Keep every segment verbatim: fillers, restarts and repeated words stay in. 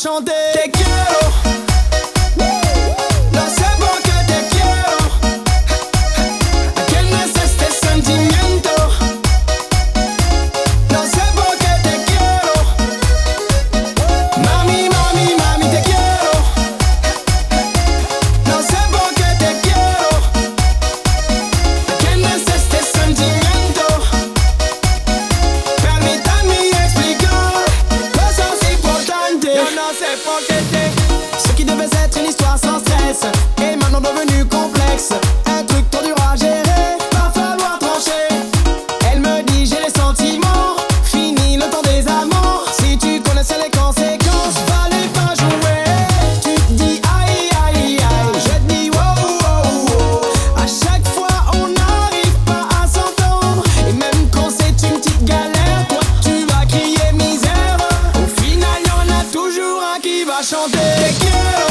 chanter. Te quiero. No sé por qué te quiero. ¿A quién es este sentimiento? No sé por qué te quiero. Mami, mami, mami, te quiero. No sé por qué te quiero. ¿A quién es este sentimiento? Permítanme explicar cosas importantes. Yo no sé por qué te. Ce qui devait être une histoire sans stress est maintenant devenu complexe. Un truc trop dur à gérer, va falloir trancher. Elle me dit j'ai les sentiments, fini le temps des amants. Si tu connaissais les conséquences, fallait pas jouer. Tu te dis aïe aïe aïe, je te dis wow wow wow. À chaque fois on n'arrive pas à s'entendre. Et même quand c'est une petite galère, toi tu vas crier misère. Au final y'en a toujours un qui va chanter. Te quiero.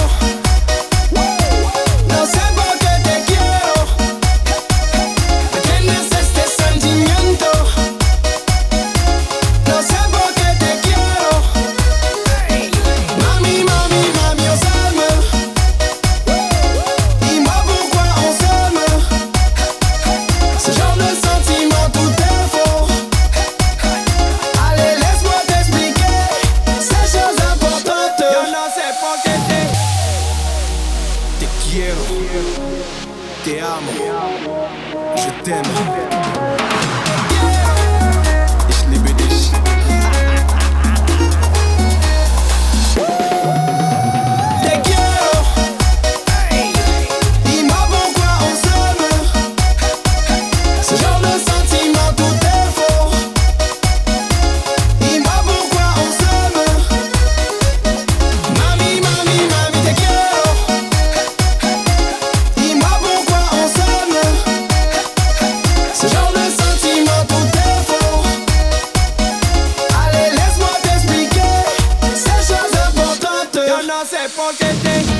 No sé por qué te quiero. ¿A quién es este sentimiento? No sé por qué te quiero. Mami, mami, mami, on s'aime. Dis-moi pourquoi on s'aime. Ce genre de sentiment, tout est faux. Allez, laisse-moi t'expliquer ces choses importantes. Yo no sé por qué te. Te quiero. Te amo. Je t'aime. Ich liebe dich. Te quiero. Dis-moi pourquoi on s'aime. Ce genre de sentiment, tout est faux. Dis-moi pourquoi on s'aime. Mami, mami, mami, te quiero. Dis-moi pourquoi on s'aime. Ce genre de sentiment, tout est faux. Allez, laisse-moi t'expliquer ces choses importantes. Yo no sé por qué te.